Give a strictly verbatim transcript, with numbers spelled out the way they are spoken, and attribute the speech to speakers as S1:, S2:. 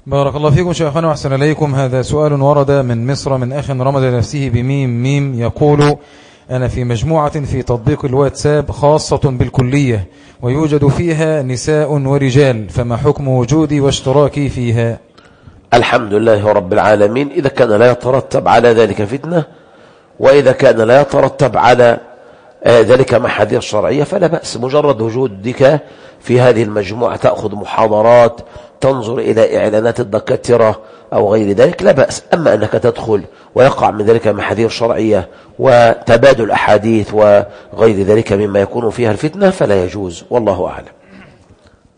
S1: بارك الله فيكم شيخنا وأحسن إليكم. هذا سؤال ورد من مصر من أخ رمز نفسه بميم ميم، يقول: أنا في مجموعة في تطبيق الواتساب خاصة بالكلية ويوجد فيها نساء ورجال، فما حكم وجودي واشتراكي فيها؟
S2: الحمد لله رب العالمين. إذا كان لا يترتب على ذلك فتنة، وإذا كان لا يترتب على ذلك محاذير شرعية فلا بأس. مجرد وجودك في هذه المجموعة تأخذ محاضرات، تنظر إلى إعلانات الدكاترة أو غير ذلك، لا بأس. أما أنك تدخل ويقع من ذلك محاذير شرعية وتبادل أحاديث وغير ذلك مما يكون فيها الفتنة فلا يجوز، والله أعلم.